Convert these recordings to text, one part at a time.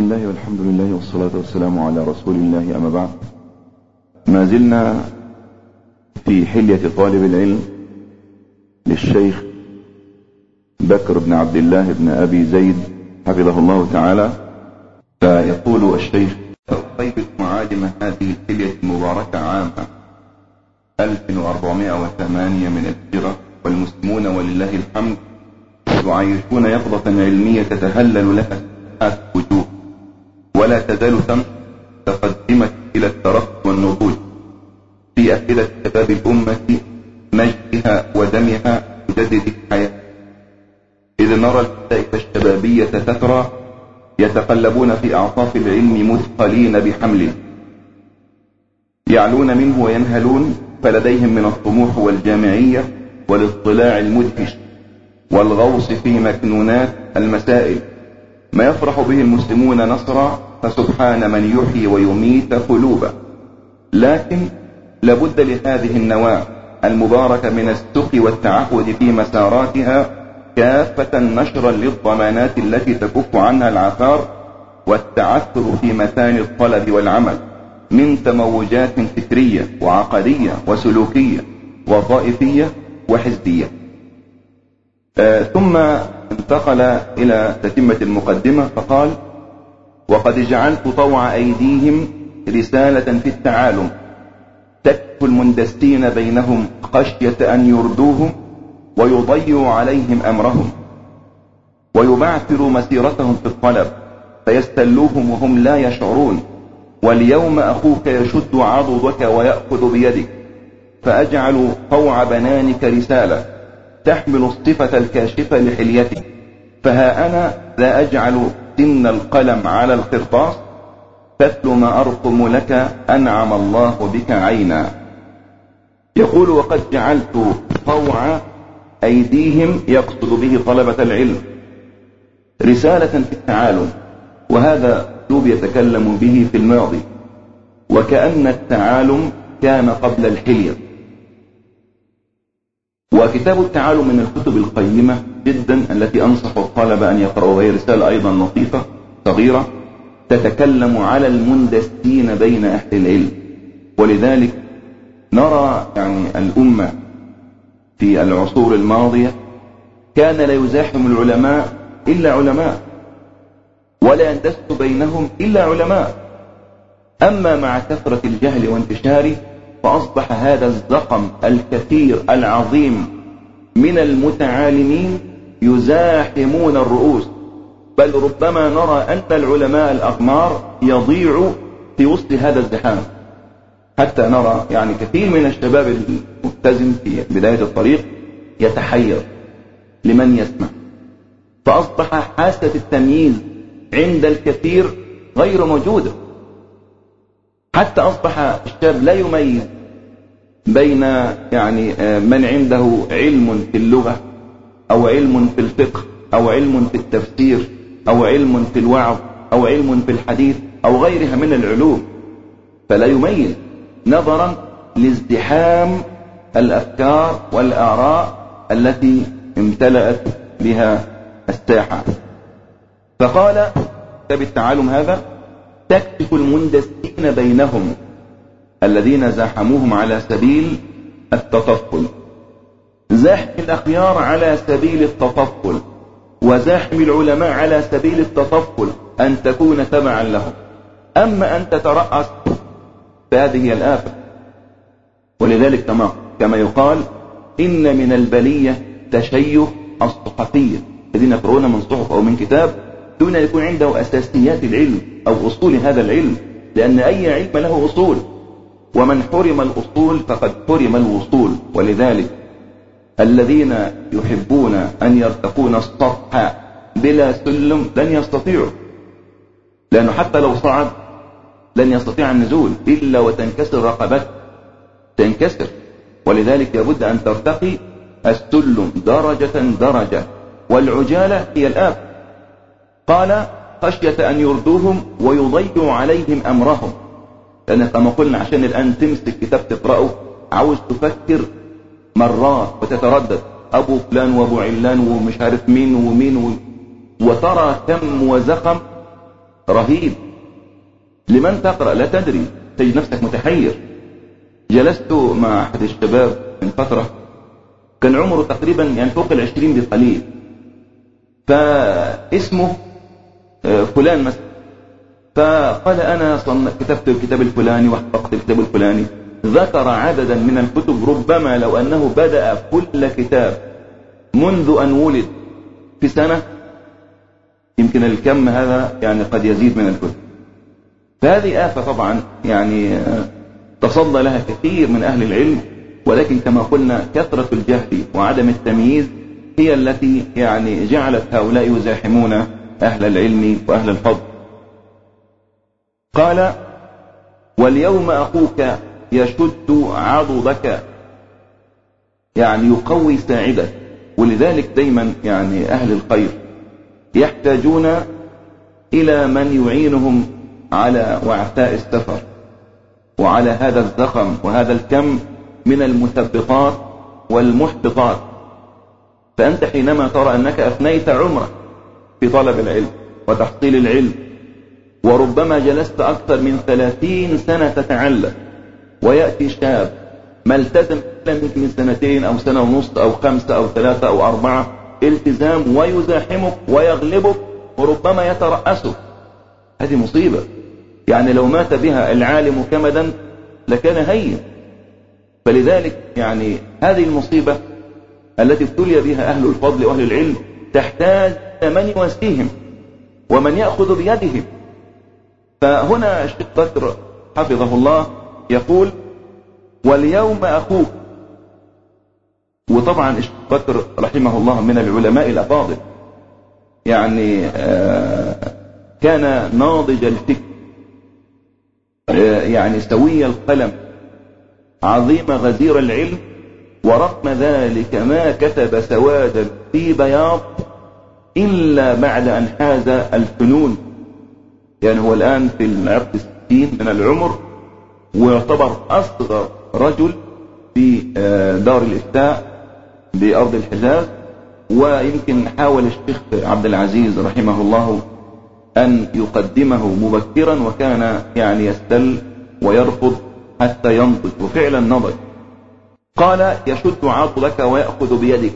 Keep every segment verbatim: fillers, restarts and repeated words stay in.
الله والحمد لله والصلاة والسلام على رسول الله، أما بعد. ما زلنا في حلية طالب العلم للشيخ بكر بن عبد الله بن أبي زيد حفظه الله تعالى. فيقول الشيخ: أطيبت معالم هذه الحلية المباركة عام ألف وأربعمائة وثمانية من الهجرة، والمسلمون ولله الحمد يعيشون يقظة علمية تتهلل لها ساعات وجوه، ولا تزال ثم تقدمت إلى الترقي والنضوج في أفئدة شباب الأمة، مجدها ودمها تجدد الحياة. إذ نرى الكتائب الشبابية تترى يتقلبون في أعطاف العلم مثقلين بحمله، يعلون منه وينهلون، فلديهم من الطموح والجامعية والاطلاع المدهش والغوص في مكنونات المسائل ما يفرح به المسلمون نصرا، فسبحان من يحيي ويميت قلوبا. لكن لابد لهذه النواة المباركة من السقي والتعهد في مساراتها كافة، نشرا للضمانات التي تكف عنها العثار، والتعثر في متان الطلب والعمل من تموجات فكرية وعقدية وسلوكية وطائفية وحزبية. آه ثم انتقل إلى تتمة المقدمة فقال: وقد جعلت طوع أيديهم رسالة في التعالم تكفي المندسين بينهم خشية أن يردوهم ويضيعوا عليهم أمرهم، ويبعثروا مسيرتهم في الطلب فيستلوهم وهم لا يشعرون. واليوم أخوك يشد عضدك ويأخذ بيدك، فأجعل طوع بنانك رسالة تحمل الصفة الكاشفة لحليتك، فها أنا ذا أجعل سن القلم على القرطاس تتلو ما أرقم لك أنعم الله بك عينا. يقول: وقد جعلت طوع أيديهم، يقصد به طلبة العلم، رسالة في التعالم، وهذا أسلوب يتكلم به في الماضي، وكأن التعالم كان قبل الحلية. وكتاب التعالم من الكتب القيمة جدا التي أنصح الطلبة أن يقرأوا، وهي رسالة أيضا لطيفة صغيرة تتكلم على المندسين بين أهل العلم. ولذلك نرى يعني الأمة في العصور الماضية كان لا يزاحم العلماء إلا علماء، ولا يندس بينهم إلا علماء. أما مع كثرة الجهل وانتشاره فأصبح هذا الزخم الكثير العظيم من المتعالمين يزاحمون الرؤوس، بل ربما نرى أن العلماء الأغمار يضيعوا في وسط هذا الزحام، حتى نرى يعني كثير من الشباب الملتزم في بداية الطريق يتحير لمن يسمع، فأصبح حاسة التمييز عند الكثير غير موجودة، حتى أصبح الشاب لا يميز بين يعني من عنده علم في اللغة أو علم في الفقه أو علم في التفسير أو علم في الوعظ أو علم في الحديث أو غيرها من العلوم، فلا يميز نظرا لازدحام الأفكار والآراء التي امتلأت بها الساحة. فقال كتاب التعالم هذا: تكشف المندسين بينهم الذين زاحموهم على سبيل التطفل، زاحم الأخيار على سبيل التطفل، وزاحم العلماء على سبيل التطفل أن تكون تبعا لهم. أما أن تترأس فهذه هي الآفة. ولذلك كما, كما يقال: إن من البلية تشيع الصحفية، الذين يقرؤون من صحف أو من كتاب دون أن يكون عنده أساسيات العلم أو أصول هذا العلم، لأن أي علم له أصول، ومن حرم الأصول فقد حرم الوصول. ولذلك الذين يحبون أن يرتقون السطح بلا سلم لن يستطيعوا، لأنه حتى لو صعد لن يستطيع النزول إلا وتنكسر رقبته، تنكسر. ولذلك يبد أن ترتقي السلم درجة درجة، والعجالة هي الآب. قال: خشية أن يردوهم ويضيعوا عليهم أمرهم، لأن كما قلنا عشان الآن تمسك كتاب تقرأه عاوز تفكر مرات وتتردد، أبو فلان وأبو علان ومش عارف مين ومين و... وترى كم وزخم رهيب. لمن تقرأ لا تدري، تجد نفسك متحير. جلست مع أحد الشباب من فترة، كان عمره تقريبا يعني فوق العشرين بقليل، فاسمه فلان مثلا، فقال أنا كتبت الكتاب الفلاني وحققت الكتاب الفلاني. ذكر عددا من الكتب ربما لو أنه بدأ كل كتاب منذ أن ولد في سنة، يمكن الكم هذا يعني قد يزيد من الكتب. فهذه آفة طبعا يعني تصدى لها كثير من أهل العلم، ولكن كما قلنا كثرة الجهل وعدم التمييز هي التي يعني جعلت هؤلاء يزاحمون أهل العلم وأهل الفضل. قال واليوم أخوك يشد عضدك، يعني يقوي ساعدك. ولذلك دايما يعني أهل الخير يحتاجون إلى من يعينهم على وعثاء السفر وعلى هذا الزخم وهذا الكم من المثبطات والمحبطات. فأنت حينما ترى أنك أفنيت عمرك في طلب العلم وتحصيل العلم، وربما جلست أكثر من ثلاثين سنة تتعلم، ويأتي شاب ما التزم إلا منك من سنتين أو سنة ونصف أو خمسة أو ثلاثة أو أربعة التزام، ويزاحمك ويغلبك وربما يترأسك. هذه مصيبة، يعني لو مات بها العالم كمدا لكان هين. فلذلك يعني هذه المصيبة التي ابتلي بها أهل الفضل وأهل العلم تحتاج من يواسيهم ومن يأخذ بيدهم. فهنا الشيخ بكر حفظه الله يقول واليوم أخوك. وطبعا الشيخ بكر رحمه الله من العلماء الأفاضل، يعني كان ناضج الفكر، يعني سوي القلم، عظيم غزير العلم، ورغم ذلك ما كتب سوادا في بياض إلا بعد أن حاز الفنون. يعني هو الآن في العقد الستين من العمر، ويعتبر أصغر رجل في دار الإفتاء بأرض الحجاز. ويمكن حاول الشيخ عبد العزيز رحمه الله أن يقدمه مبكرا، وكان يعني يستل ويرفض حتى ينضج، وفعلا نضج. قال يشد عضلك ويأخذ بيدك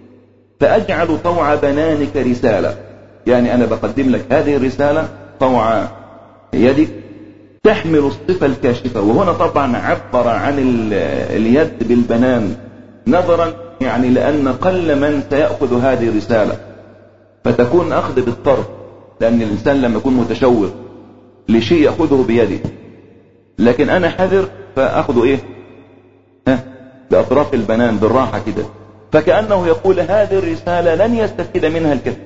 فأجعل طوع بنانك رسالة، يعني أنا بقدم لك هذه الرسالة طوع يدك تحمل الصفة الكاشفة. وهنا طبعا عبر عن اليد بالبنان نظرا يعني لأن قل من سيأخذ هذه الرسالة، فتكون أخذ بالطرف، لأن الإنسان لما يكون متشوق لشيء يأخذه بيده، لكن أنا حذر فأخذه إيه ها بأطراف البنان بالراحة كده. فكأنه يقول هذه الرسالة لن يستفيد منها الكثير،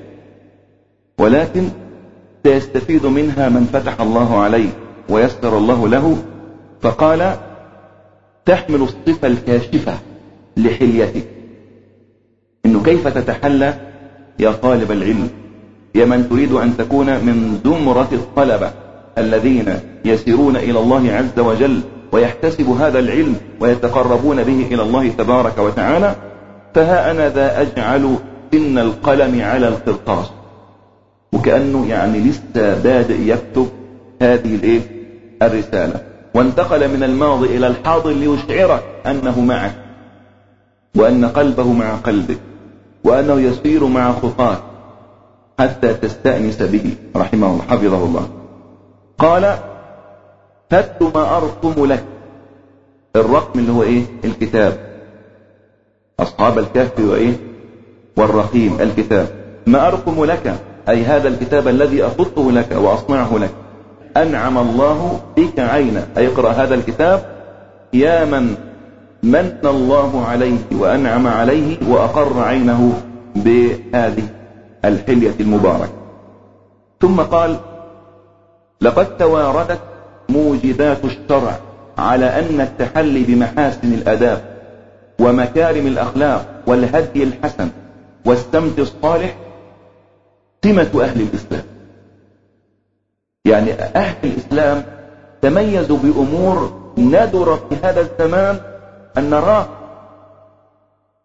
ولكن سيستفيد منها من فتح الله عليه ويسر الله له. فقال تحمل الصفة الكاشفة لحليتك، إنه كيف تتحلى يا طالب العلم، يا من تريد أن تكون من زمرة الطلبة الذين يسيرون إلى الله عز وجل ويحتسب هذا العلم ويتقربون به إلى الله تبارك وتعالى. فها أنا ذا أجعل سن القلم على القرطاس، وكأنه يعني لسه بادئ يكتب هذه الإيه الرسالة، وانتقل من الماضي إلى الحاضر ليشعرك أنه معك، وأن قلبه مع قلبك، وأنه يسير مع خطاك حتى تستأنس به رحمه الله حفظه الله. قال هات ما أرقم لك، الرقم اللي هو إيه الكتاب، أصحاب الكهف وإيه والرقيم الكتاب. ما أرقم لك أي هذا الكتاب الذي أخطه لك وأصنعه لك. أنعم الله بك عينا، أي اقرأ هذا الكتاب يا من من الله عليه وأنعم عليه وأقر عينه بهذه الحلية المباركة. ثم قال لقد تواردت موجبات الشرع على أن التحلي بمحاسن الأداب ومكارم الأخلاق والهدي الحسن والسمت الصالح سمة أهل الإسلام. يعني أهل الإسلام تميزوا بأمور ندر في هذا الزمان أن نراه.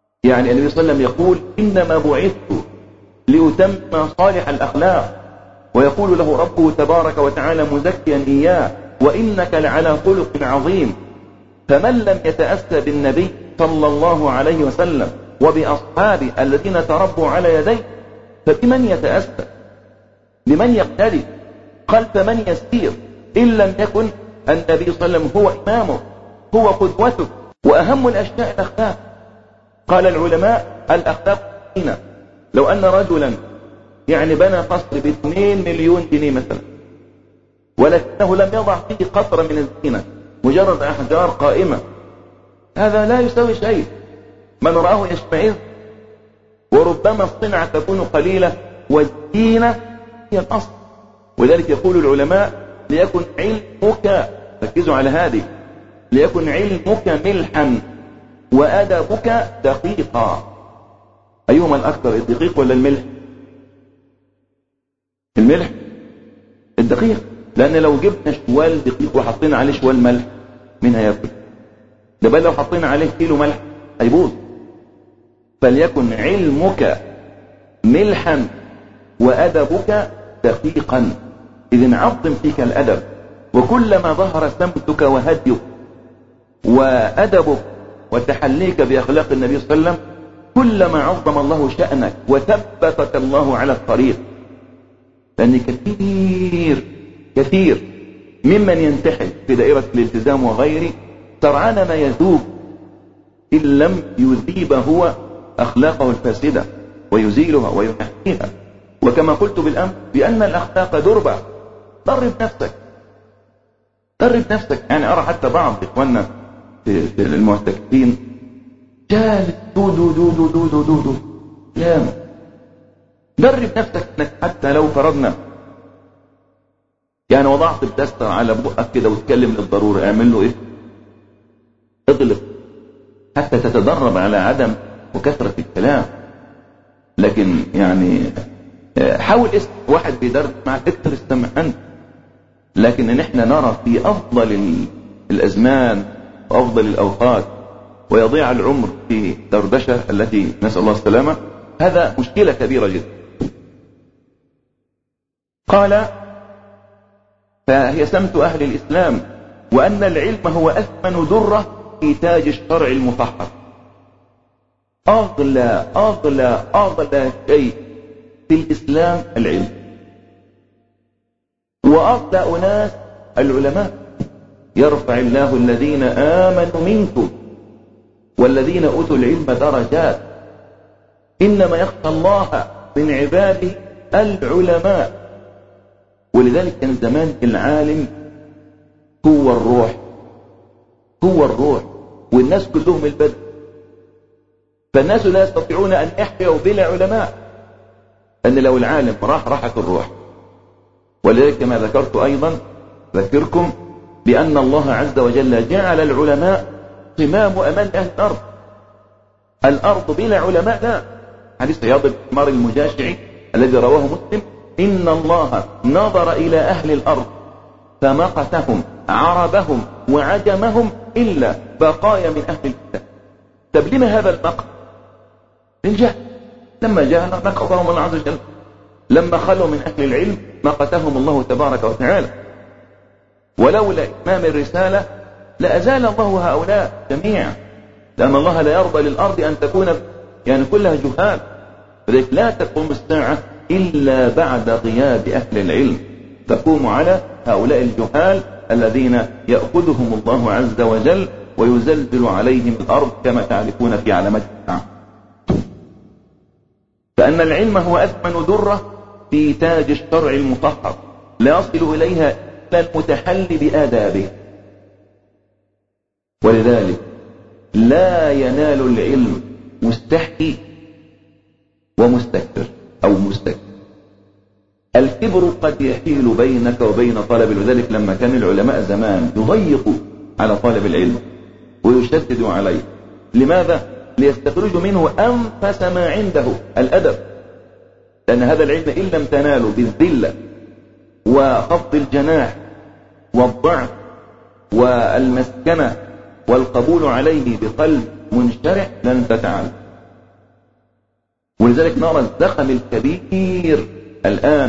يعني النبي صلى الله عليه وسلم يقول إنما بعثت لأتمم صالح الأخلاق، ويقول له ربه تبارك وتعالى مزكيا إياه: وإنك لعلى خلق عظيم. فمن لم يتأسى بالنبي صلى الله عليه وسلم وبأصحابه الذين تربوا على يديه فبمن يتأسى؟ بمن يقتدي؟ خلف من يسير إن لم يكن النبي صلى الله عليه وسلم هو إمامه، هو قدوته؟ وأهم الأشياء الأخلاق. قال العلماء: الأخلاق هنا لو أن رجلا يعني بنى قصر باثنين مليون جنيه مثلا، ولكنه لم يضع فيه قطرة من الزينة، مجرد أحجار قائمة، هذا لا يساوي شيء. من رآه يشمئز. وربما الصنعة تكون قليلة والزينة هي الأصل. ولذلك يقول العلماء: ليكن علمك، ركزوا على هذه، ليكن علمك ملحا وأدبك دقيقا. أيهما الأكثر، الدقيق ولا الملح؟ الملح، الدقيق. لأن لو جبنا شوال دقيق وحطينا عليه شوال ملح مين هياكل؟ ده بل لو حطينا عليه كيلو ملح هيبوظ. فليكن علمك ملحا وأدبك دقيقا. إذن عظم فيك الأدب، وكلما ظهر سمتك وهديك وأدبك وتحليك بأخلاق النبي صلى الله عليه وسلم كلما عظم الله شأنك وثبتك الله على الطريق. لأن كثير كثير ممن ينتحل في دائرة الالتزام وغيره سرعان ما يذوب إن لم يذيب هو أخلاقه الفاسدة ويزيلها وينحيها. وكما قلت بالأمس بأن الأخلاق دربة. درب نفسك، درب نفسك. يعني أرى حتى بعض إخواننا في المعتكفين جالس دو دو دو دو دو دو دو دو كلام. درب نفسك انك حتى لو فرضنا يعني وضعت الدستة على بقك كده وتكلم للضرورة، اعمل له ايه؟ اغلق حتى تتدرب على عدم وكثرة الكلام. لكن يعني حاول اسم واحد بيدرب معك اكتر استمع انت. لكن ان احنا نرى في افضل الازمان وافضل الاوقات ويضيع العمر في دردشة التي نسأل الله السلامة، هذا مشكلة كبيرة جدا. قال: فهي سمت أهل الإسلام، وأن العلم هو أثمن درة في تاج الشرع المطهر. أغلى أغلى أغلى شيء في الإسلام العلم، وأغلى أناس العلماء. يرفع الله الذين آمنوا منكم والذين أوتوا العلم درجات، إنما يخشى الله من عباده العلماء. ولذلك كان زمان العالم هو الروح، هو الروح، والناس كلهم البدء. فالناس لا يستطيعون أن يحيوا بلا علماء، أن لو العالم راح راحت الروح. ولذلك كما ذكرت أيضا ذكركم بأن الله عز وجل جعل العلماء قمام أمان أهل الأرض. الأرض بلا علماء لا. حديث عياض بن حمار المجاشعي الذي رواه مسلم: إن الله نظر إلى أهل الأرض فمقتهم عربهم وعجمهم إلا بقايا من أهل الكتاب. طب لما هذا المقت؟ للجهل. لما جهل مقتهم الله عز وجل، لما خلوا من أهل العلم مقتهم الله تبارك وتعالى. ولولا إتمام الرسالة لأزال الله هؤلاء جميعا، لأن الله لا يرضى للأرض أن تكون يعني كلها جهال. فذلك لا تقوم الساعة إلا بعد غياب أهل العلم، تقوم على هؤلاء الجهال الذين يأخذهم الله عز وجل ويزلزل عليهم الأرض كما تعرفون في علامات الساعة. فأن العلم هو أثمن درة في تاج الشرع المطهر، لا يصل إليها إلا المتحلي بآدابه. ولذلك لا ينال العلم مستحي ومستكبر أو مستكبر. الكبر قد يحيل بينك وبين طلب. لذلك لما كان العلماء زمان يضيقوا على طالب العلم ويشددوا عليه، لماذا؟ ليستخرجوا منه أنفس ما عنده، الأدب. لأن هذا العلم إن لم تنالوا بالذلة وخفض الجناح والضعف والمسكنة والقبول عليه بقلب منشرح لن تتعلم. ولذلك نرى الزخم الكبير الآن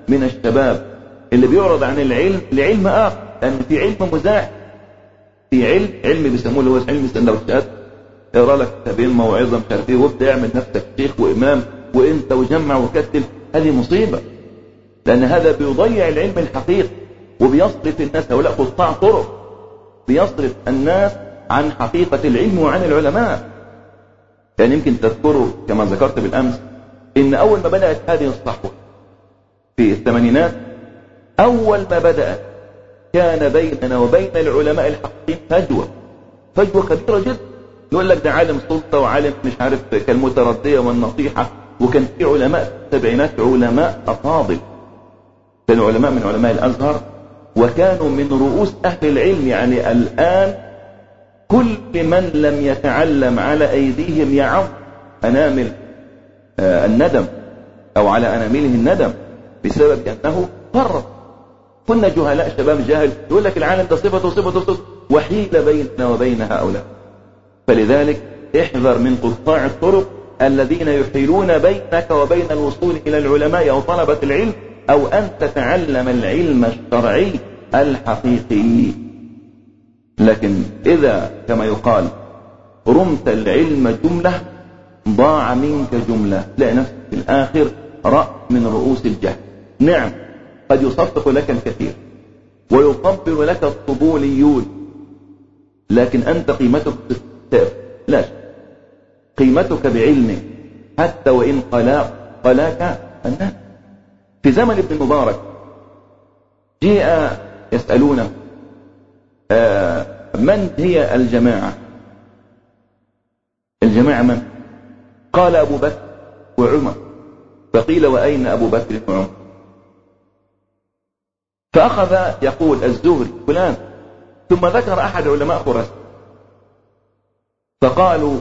من الشباب اللي بيعرض عن العلم لعلم آخر، لأن في علم مزاح، في علم علم بيسموه اللي هو علم السندوتشات، يقرا لك كتابين موعظة مش عارف ايه وابدا يعمل نفسك شيخ وإمام وانت وجمع وكتل. هذه مصيبة، لأن هذا بيضيع العلم الحقيقي وبيصرف الناس، هؤلاء قطاع طرق، بيصرف الناس عن حقيقة العلم وعن العلماء. يعني يمكن تذكروا كما ذكرت بالأمس إن أول ما بدأت هذه الصحوة في الثمانينات، أول ما بدأت كان بيننا وبين العلماء الحقيقيين فجوة فجوة كبيرة جدا. يقول لك ده عالم سلطة وعالم مش عارف كالمتردية والنصيحة، وكان في علماء في السبعينات علماء أفاضل، كانوا علماء من علماء الأزهر وكانوا من رؤوس أهل العلم. يعني الآن كل من لم يتعلم على أيديهم يعض أنامل آه الندم أو على أنامله الندم بسبب أنه فرط. كنا جهلاء، شباب جاهل، يقول لك العالم ده صفته صفته صفته وحيل بيننا وبين هؤلاء. فلذلك احذر من قطاع الطرق الذين يحيلون بينك وبين الوصول إلى العلماء أو طلبة العلم أو أن تتعلم العلم الشرعي الحقيقي. لكن إذا كما يقال رمت العلم جملة ضاع منك جملة، تلاقي نفسك في الآخر رأس من رؤوس الجهل. نعم قد يصفق لك الكثير ويطبل لك الطبوليون، لكن أنت قيمتك لا، قيمتك بعلمك حتى وإن قلا قلاك الناس. في زمن ابن مبارك جاء يسألون آه من هي الجماعة؟ الجماعة من؟ قال أبو بكر وعمر. فقيل وأين أبو بكر وعمر؟ فأخذ يقول الزهري فلان، ثم ذكر أحد علماء خراسان، فقالوا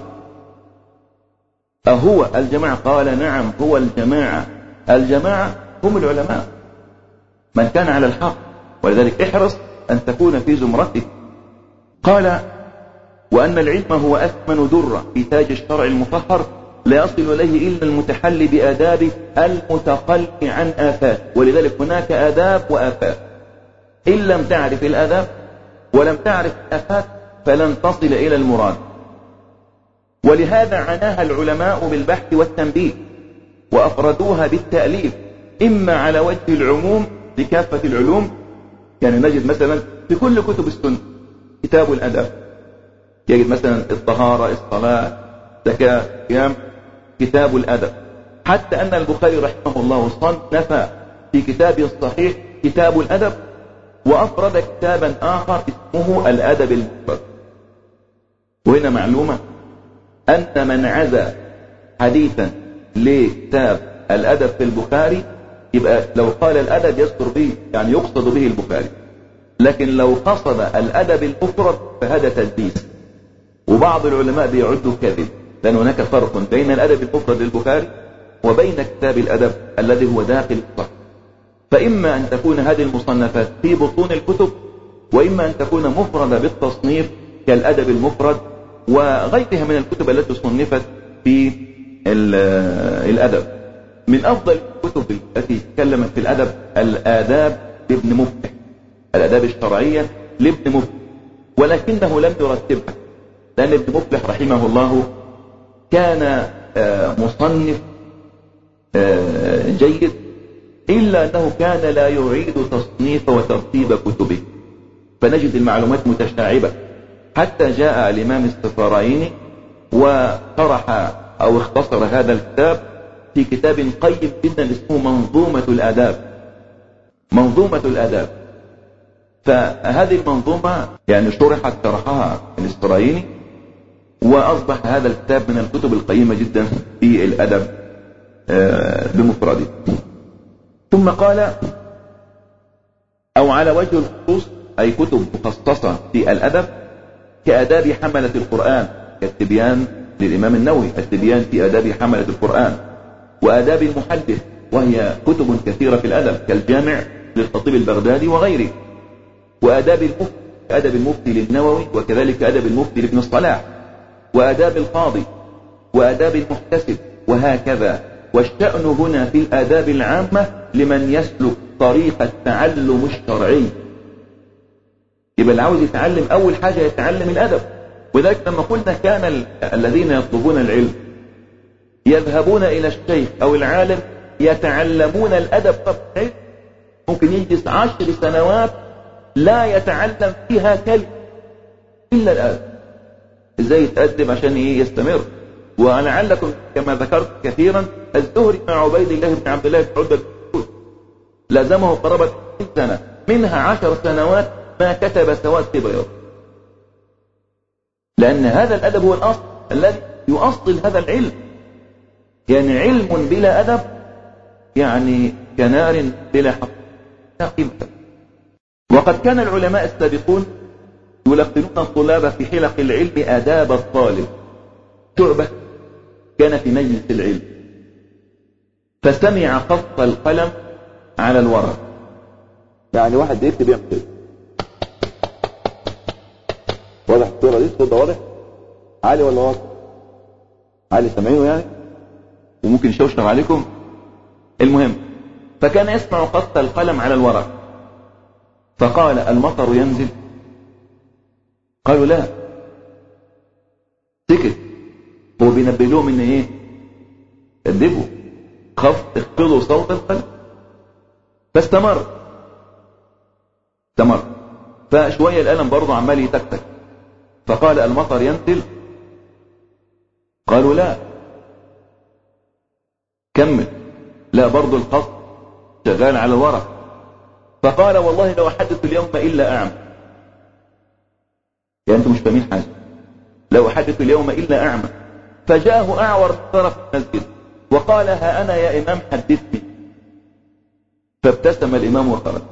أهو الجماعة؟ قال نعم هو الجماعة. الجماعة هم العلماء من كان على الحق، ولذلك احرص أن تكون في زمرته. قال وأن العلم هو أثمن درة في تاج الشرع المطهر، لا يصل إليه إلا المتحلي بآداب المتخلي عن آفات. ولذلك هناك آداب وآفات، إن لم تعرف الآداب ولم تعرف الآفات فلن تصل إلى المراد. ولهذا عناها العلماء بالبحث والتنبيه وأفردوها بالتأليف، إما على وجه العموم لكافة العلوم، يعني نجد مثلا في كل كتب السنة كتاب الأدب، يجد مثلا الطهارة، الصلاة، زكاة، صيام، كتاب الأدب. حتى أن البخاري رحمه الله صنف في كتابه الصحيح كتاب الأدب، وأفرد كتابا آخر اسمه الأدب المفرد. وهنا معلومة أن من عزى حديثا لكتاب الأدب في البخاري يبقى لو قال الأدب يذكر به يعني يقصد به البخاري، لكن لو قصد الأدب المفرد فهذا تدليس. وبعض العلماء بيعدوا كذب، لأن هناك فرق بين الأدب المفرد للبخاري وبين كتاب الأدب الذي هو داخل الصحيح. فإما أن تكون هذه المصنفات في بطون الكتب، وإما أن تكون مفردة بالتصنيف كالأدب المفرد وغيرها من الكتب التي صنفت في الأدب. من أفضل الكتب التي تكلمت في الأدب الآداب لابن مفلح، الآداب الشرعية لابن مفلح، ولكنه لم يرتبها، لأن ابن مفلح رحمه الله كان مصنف جيد، إلا أنه كان لا يعيد تصنيف وترتيب كتبه، فنجد المعلومات متشعبة. حتى جاء الإمام السفرايني وشرح أو اختصر هذا الكتاب في كتاب قيم جدا اسمه منظومة الآداب. منظومة الآداب، فهذه المنظومة يعني شرحت شرحها السفرايني، وأصبح هذا الكتاب من الكتب القيمة جدا في الأدب بمفرده. ثم قال أو على وجه الخصوص أي كتب مخصصة في الأدب كآداب حملة القرآن، كالتبيان للإمام النووي، التبيان في آداب حملة القرآن، وآداب المحدث، وهي كتب كثيرة في الأدب كالجامع للخطيب البغدادي وغيره، وآداب المفتي، آداب المفتي للنووي، وكذلك آداب المفتي لابن الصلاح، وآداب القاضي، وآداب المحتسب، وهكذا. والشأن هنا في الآداب العامة لمن يسلك طريق التعلم الشرعي. يبقى اللي عاوز يتعلم أول حاجة يتعلم الأدب. وذلك لما قلنا كان ال... الذين يطلبون العلم يذهبون إلى الشيخ أو العالم يتعلمون الأدب قبل العلم. ممكن يجلس عشر سنوات لا يتعلم فيها كلمة إلا الأدب، إزاي يتأدب عشان إيه يستمر. ولعلكم كما ذكرت كثيرا الزهري مع عبيد الله بن عبد الله بن عتبة لازمه قرابة عشرين سنة، منها عشر سنوات ما كتب سواد في بياض، لأن هذا الأدب هو الأصل الذي يؤصل هذا العلم. يعني علم بلا أدب يعني كنار بلا حق لا قيمة. وقد كان العلماء السابقون يلقنون الطلاب في حلق العلم آداب الطالب. شعبة كان في مجلس العلم فسمع خط القلم على الورق. يعني واحد يكتب يعمل كده، واضح الصورة دي؟ الصورة ده واضح؟ عالي ولا واضح؟ عالي سامعينه يعني؟ وممكن يشوشر عليكم. المهم فكان يسمع خط القلم على الورق فقال المطر ينزل؟ قالوا لا. سكت. هو بينبه لهم ان ايه؟ كذبوا، خفض اخفضوا صوت القلم. فاستمر استمر فشوية القلم برضه عمال يتكتك فقال المطر ينزل؟ قالوا لا. كمل. لا برضه الخط شغال على الورق. فقال والله لو أحدث اليوم إلا أعمى. يعني أنتم مش فاهمين حاجة. لو أحدث اليوم إلا أعمى. فجاءه أعور طرف المسجد وقال ها أنا يا إمام حدثني. فابتسم الإمام وخرج.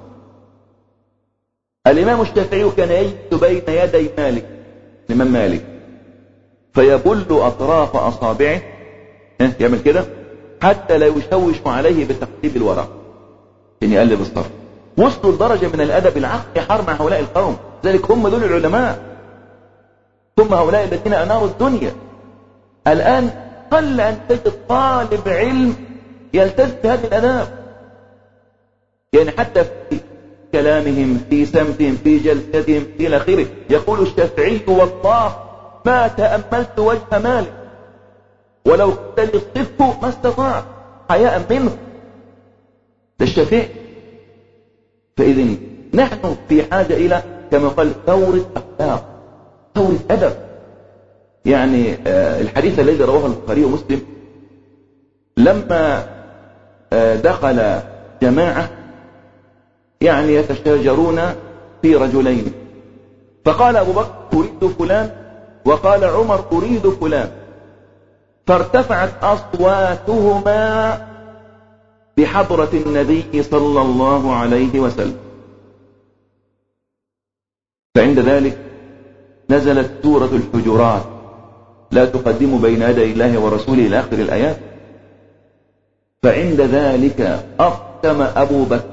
الإمام الشافعي كان يجلس بين يدي مالك الإمام مالك فيبل أطراف أصابعه يعمل كده حتى لا يشوش عليه بتقليب الورق، يعني يقلب الصرف. وصلوا لدرجة من الأدب العقل حار مع هؤلاء القوم. ذلك هم دول العلماء، هم هؤلاء الذين أناروا الدنيا. الآن قل أن تجد طالب علم يلتزم بهذه الآداب. يعني حتى في كلامهم في سمتهم في جلستهم إلى آخره. يقول الشافعي والله ما تأملت وجه مالك ولو كنت لصفه ما استطاع حياء منه. ده الشافعي. فإذن نحن في حاجة إلى كما قال ثورة أخلاق، ثورة أدب. يعني آه الحديث الذي رواه البخاري ومسلم لما آه دخل جماعة يعني يتشاجرون في رجلين فقال أبو بكر أريد فلان وقال عمر أريد فلان فارتفعت أصواتهما بحضرة النبي صلى الله عليه وسلم. فعند ذلك نزلت سورة الحجرات لا تقدموا بين يدي الله ورسوله إلى آخر الآيات. فعند ذلك أقسم أبو بكر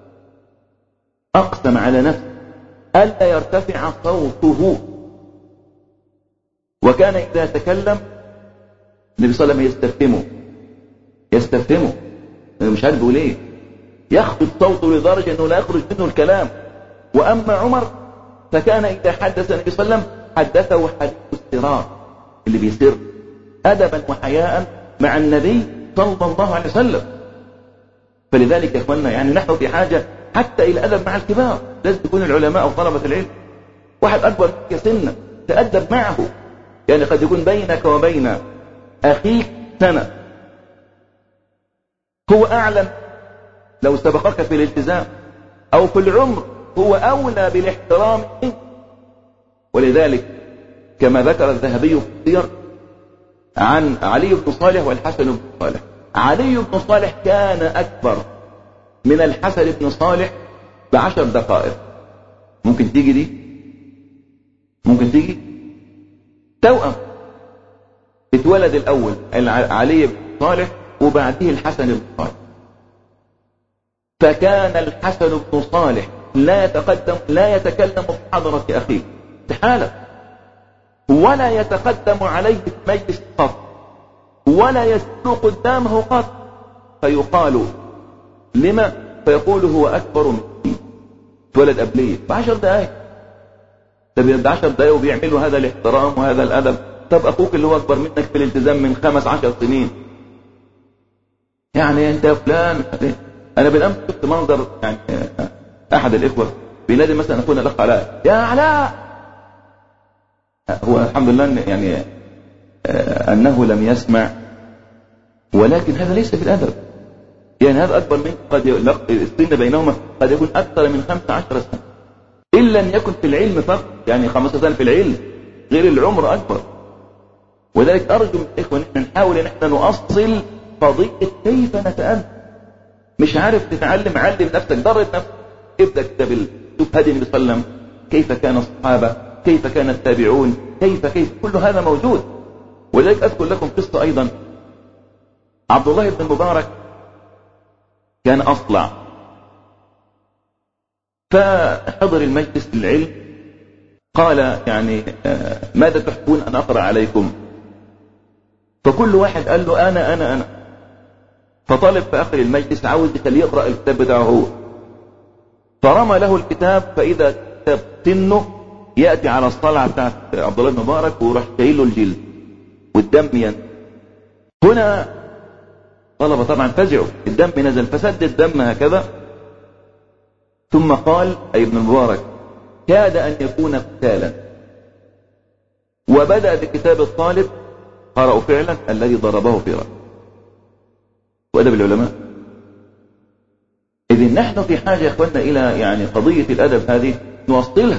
أقسم على نفسه ألا يرتفع صوته. وكان إذا تكلم النبي صلى الله عليه وسلم يستفهمه يستفهمه مش عارف يقول ايه، يخفض صوته لدرجة أنه لا يخرج منه الكلام. وأما عمر فكان إذا حدث النبي صلى الله عليه وسلم حدثه حديث السرار اللي بيسر أدبا وحياء مع النبي صلى الله عليه وسلم. فلذلك يا اخوانا يعني نحن في حاجة حتى إلى أدب مع الكبار. لازم تكون العلماء وطلبة العلم واحد أكبر منك سنا تأدب معه. يعني قد يكون بينك وبين أخيك سنة، هو أعلم لو سبقك في الالتزام أو في العمر هو أولى بالاحترام منك. ولذلك كما ذكر الذهبي في السير عن علي بن صالح والحسن بن صالح، علي بن صالح كان أكبر من الحسن بن صالح بعشر دقائق. ممكن تيجي دي ممكن تيجي توأم. اتولد الأول علي بن صالح وبعده الحسن بن صالح. فكان الحسن بن صالح لا يتقدم لا يتكلم في حضرة أخيه استحالة، ولا يتقدم عليه في مجلس قط، ولا يسلو قدامه قط. فيقال لما؟ فيقول هو أكبر مني، اتولد قبليه بعشر دقائق. طب ده عشر دقائق وبيعملوا هذا الاحترام وهذا الأدب. طب أخوك اللي هو أكبر منك في الالتزام من خمس عشر سنين، يعني أنت فلان. أنا بالأمس شفت منظر، يعني أحد الإخوة بينادي مثلا أخونا الأخ علاء، يا علاء. هو الحمد لله يعني أنه لم يسمع، ولكن هذا ليس بالأدب. يعني هذا أكبر منك، قد السن بينهما قد يكون أكثر من خمسة عشر سنة، إن لم يكن في العلم فقط، يعني خمسة سنة في العلم غير العمر أكبر. وذلك أرجو من الإخوة نحن نحاول أن احنا نؤصل قضية كيف نتأدب. مش عارف تتعلم، علم نفسك، درب نفسك، ابدأ كتاب شوف هدي النبي صلى الله عليه وسلم، كيف كان الصحابة، كيف كان التابعون، كيف كيف كل هذا موجود. ولذلك أذكر لكم قصة أيضا. عبد الله بن المبارك كان أصلع، فحضر المجلس العلم، قال يعني ماذا تحبون أن أقرأ عليكم؟ فكل واحد قال له أنا أنا أنا فطالب في آخر المجلس عاوز يخليه يقرأ الكتاب بتاعه هو، فرمى له الكتاب، فإذا كتاب سنه يأتي على الصلعة بتاعت عبد الله بن مبارك وراح شايل له الجلد والدم ين. هنا طلبة طبعا فزعوا، الدم نزل فسد الدم هكذا. ثم قال أي ابن المبارك كاد أن يكون قتالا، وبدأ بكتاب الطالب، قرأوا فعلا الذي ضربه في رأسه. وأدب العلماء. إذن نحن في حاجة يا إخواننا إلى يعني قضية الأدب هذه نوصلها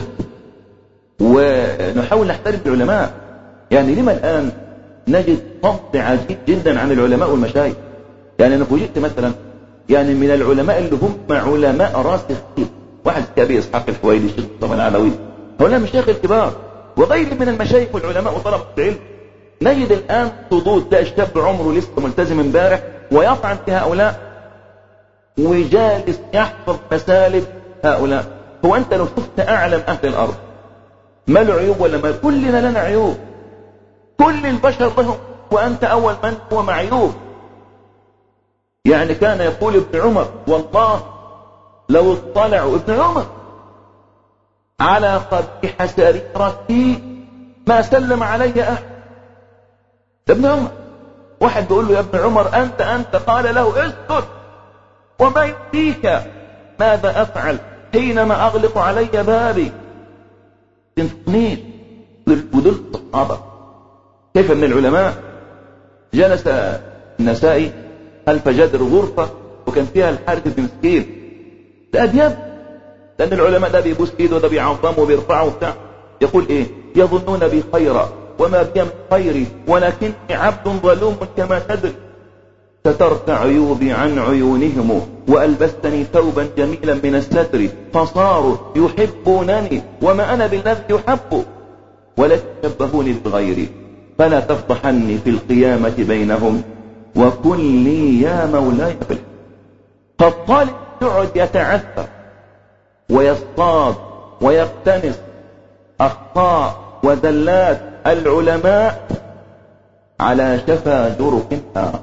ونحاول نحترم العلماء. يعني لما الآن نجد فضل عجيب جدا عن العلماء والمشايخ؟ يعني أنا فوجئت مثلا يعني من العلماء اللي هم علماء راسخين، واحد كأبي إسحاق الحويني، الشيخ مصطفى العلوي، هؤلاء مشايخ الكبار، وغير من المشايخ والعلماء وطلبة العلم. نجد الآن صدود، لا الشاب عمره لسه ملتزم امبارح ويطعن في هؤلاء وجالس يحفظ مسالب هؤلاء. هو أنت لو شفت أعلم أهل الأرض ما له عيوب ولا ما؟ كلنا لنا عيوب، كل البشر لهم، وأنت أول من هو معيوب. يعني كان يقول ابن عمر والله لو اطلعوا ابن عمر على قبيح سريرتي ما سلم علي أحد. ابن عمر واحد بيقول له يا ابن عمر أنت أنت قال له اسكت، وما يؤتيك ماذا أفعل حينما أغلق علي بابي؟ تنفقنيش. ودول الصحابة. كيف من العلماء جلس النسائي خلف جدر غرفة وكان فيها الحارث بن مسكين، ده أدياب، لأن العلماء ده بيبوس ايده وده بيعظمه وبيرفعه وبتاع. يقول إيه؟ يظنون بي خيرا وما بي من خيري ولكني عبد ظلوم كما تدري، سترت عيوبي عن عيونهم وألبستني ثوبا جميلا من الستر، فصاروا يحبونني وما أنا بالذي يحب، ولا تشبهوني بغيري، فلا تفضحني في القيامة بينهم، وكن لي يا مولاي في. فالطالب يقعد يتعثر ويصطاد ويقتنص أخطاء وذلات العلماء على شفا جرف نار.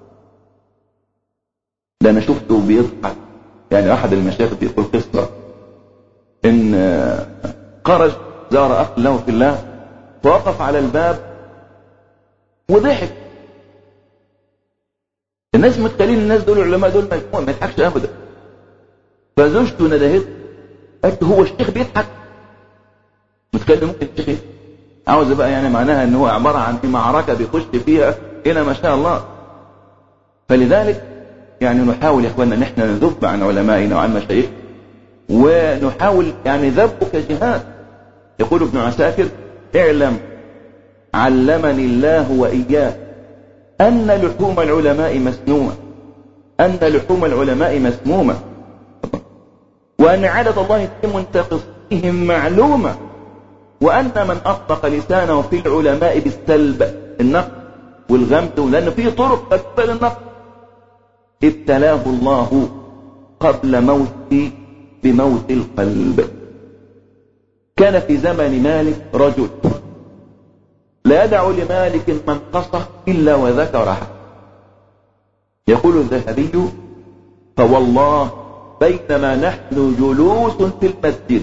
ده أنا شفته بيضحك. يعني أحد المشايخ بيقول قصة إن خرج زار أخ له في الله فوقف على الباب وضحك. الناس متخيلين الناس دول العلماء دول ما يضحكش أبدا. فزوجته ندهت قالت هو الشيخ بيضحك؟ متخيل ممكن الشيخ عاوز بقى يعني معناها ان هو عبارة عن في معركة بيخش فيها الى ما شاء الله. فلذلك يعني نحاول يا اخواننا نحن نذب عن علمائنا وعن مشايخ، ونحاول يعني ذبك جهاد. يقول ابن عساكر اعلم علمني الله وإياه أن لحوم العلماء مسمومة، أن لحوم العلماء مسمومة، وأن عادة الله في منتقصهم معلومة، وأن من أطلق لسانه في العلماء بالسلب النقد والغمز، لأن فيه طرق تقبل النقد، ابتلاه الله قبل موت بموت القلب. كان في زمن مالك رجل لا يدع لمالك منقصة إلا وذكرها. يقول الذهبي فوالله بينما نحن جلوس في المسجد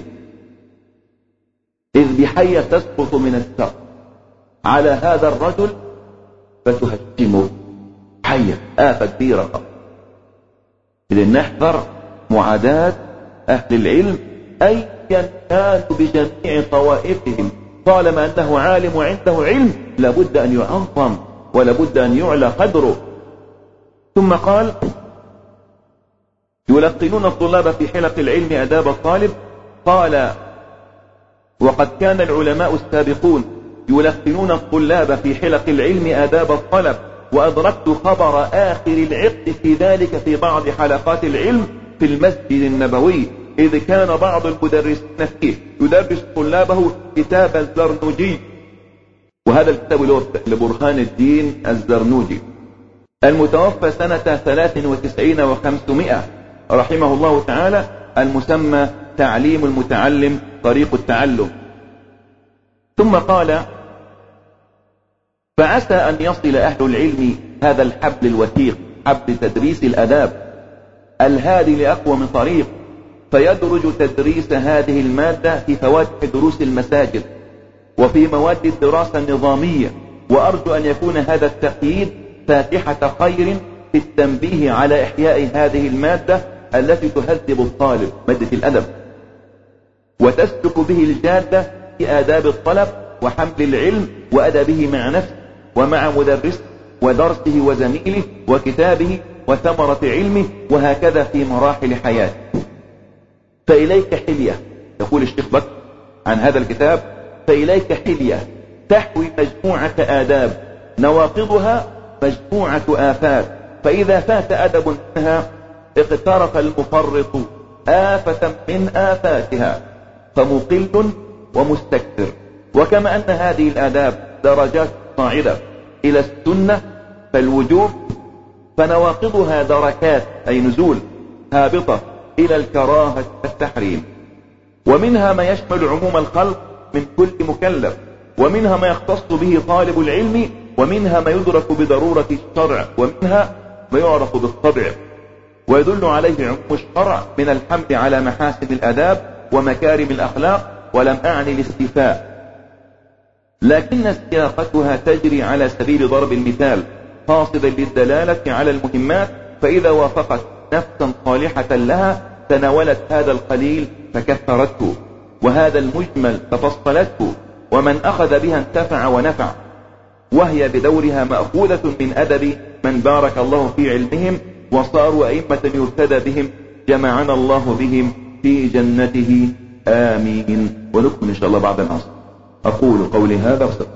إذ بحية تسقط من السقف على هذا الرجل فتهشمه حية، آفة كبيرة. إذن نحذر معاداة أهل العلم أيا كانوا بجميع طوائفهم، طالما أنه عالم وعنده علم لابد أن يعظم ولابد أن يعلى قدره. ثم قال: يلقنون الطلاب في حلق العلم آداب الطالب. قال: وقد كان العلماء السابقون يلقنون الطلاب في حلق العلم آداب الطلب، وأدركت خبر آخر العقد في ذلك في بعض حلقات العلم في المسجد النبوي، إذ كان بعض المدرسين فيه يدرس طلابه كتاب الزرنوجي، وهذا الكتاب له لبرهان الدين الزرنوجي المتوفى سنة ثلاث وتسعين وخمسمائة رحمه الله تعالى، المسمى تعليم المتعلم طريق التعلم. ثم قال: فعسى أن يصل أهل العلم هذا الحبل الوثيق، حبل تدريس الآداب الهادي لأقوم طريق، فيدرج تدريس هذه المادة في فواتح دروس المساجد وفي مواد الدراسة النظامية، وأرجو أن يكون هذا التقييد فاتحة خير في التنبيه على إحياء هذه المادة التي تهذب الطالب مادة الأدب، وتسلك به الجادة في آداب الطلب وحمل العلم وأدبه مع نفسه ومع مدرسه ودرسه وزميله وكتابه وثمرة علمه، وهكذا في مراحل حياته. فإليك حلية، يقول الشيخ بكر عن هذا الكتاب: فإليك حلية تحوي مجموعة آداب نواقضها مجموعة آفات، فإذا فات أدب منها اقترف المفرط آفة من آفاتها، فمقل ومستكثر. وكما أن هذه الآداب درجات صاعدة إلى السنة فالوجوب، فنواقضها دركات أي نزول هابطة إلى الكراهة والتحريم. ومنها ما يشمل عموم الخلق من كل مكلف، ومنها ما يختص به طالب العلم، ومنها ما يدرك بضرورة الشرع، ومنها ما يعرف بالطبع، ويدل عليه عموم الشرع من الحمد على محاسن الآداب ومكارم الأخلاق، ولم أعني الاستيفاء، لكن سياقتها تجري على سبيل ضرب المثال قاصدا للدلالة على المهمات، فإذا وافقت نفسا صالحة لها تناولت هذا القليل فكثرته، وهذا المجمل ففصلته، ومن أخذ بها انتفع ونفع، وهي بدورها مأخوذة من أدب من بارك الله في علمهم وصاروا أئمة يهتدى بهم، جمعنا الله بهم في جنته آمين. ونكمل إن شاء الله بعد العصر. أقول قولي هذا